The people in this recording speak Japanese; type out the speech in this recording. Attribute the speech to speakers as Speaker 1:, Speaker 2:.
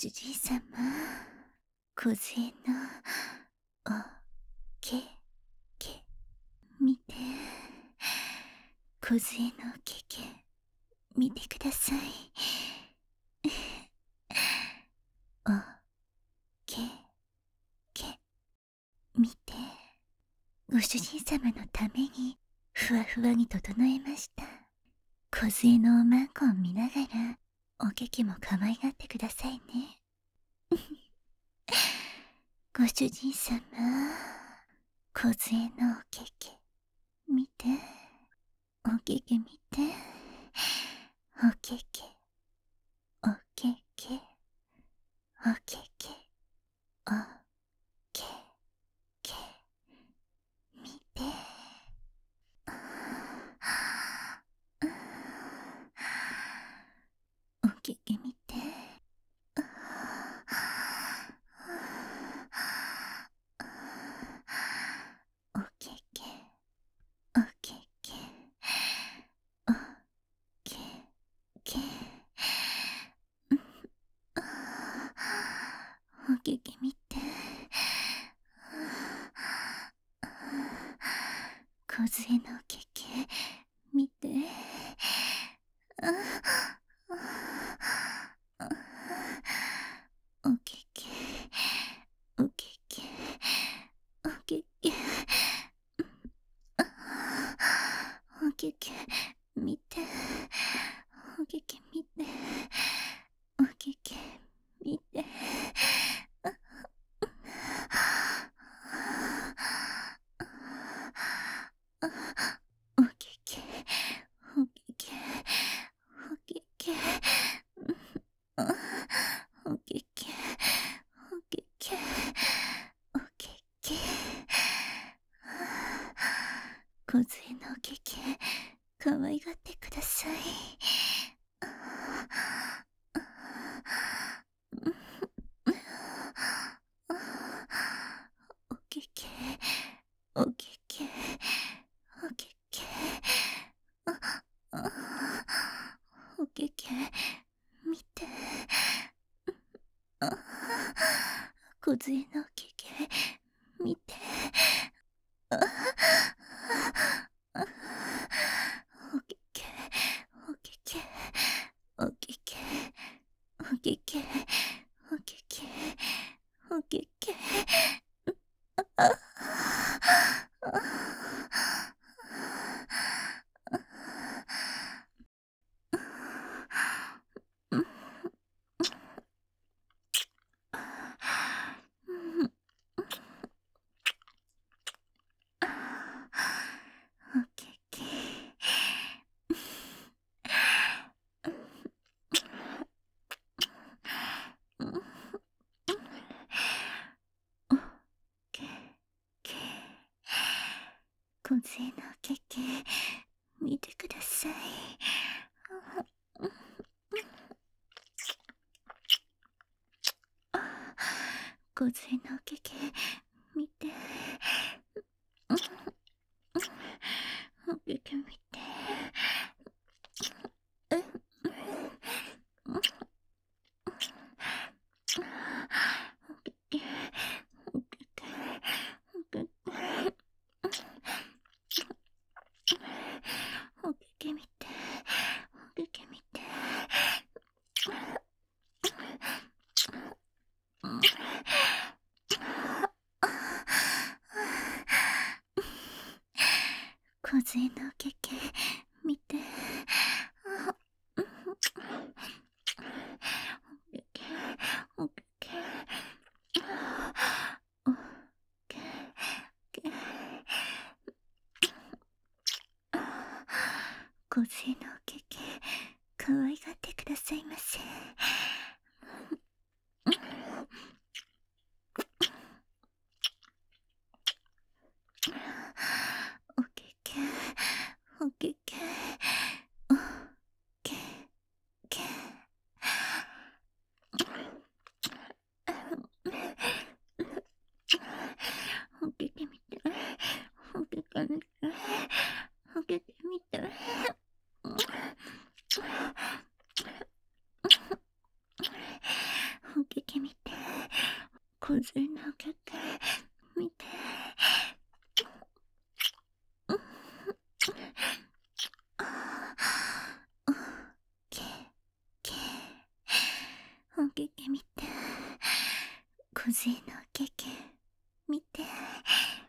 Speaker 1: 主人様、小杖のおけけ見て、小杖のおけけ見てください。おけけ見て、ご主人様のためにふわふわに整えました。小杖のおまんこを見ながらおけけも可愛がってくださいね。ご主人様、小杖のおけけ見て、おけけ見て、おけけおけけおけけおけけ見て、おけけ見て、おけけおけけおけけおけけ見て、小杖のおけけ見て、おけけおけけおけけおけけ見て、おけけ見て、おけけ見て、おけけおけけおけけおけけおけけおけけ小杖のおけけ可愛がってください。おけけおけけおけけおけけ見て、小杖のおけけ見て、おけけおけけおけけおけけおけけおけけおけけおけけ小杖のおけけ見てください。小杖のおけけ見て、おけけ見て、おけけ見て、おけけ見て、小杖のおけけ見て、おけけおけけ小杖のおけけ可愛がってくださいませ。おけけおけけおけけおけけ見て、おけけ見て、おけけ見て、おけ小杖のおけけ見て。おけけおけけ見て。小杖のおけけ見て。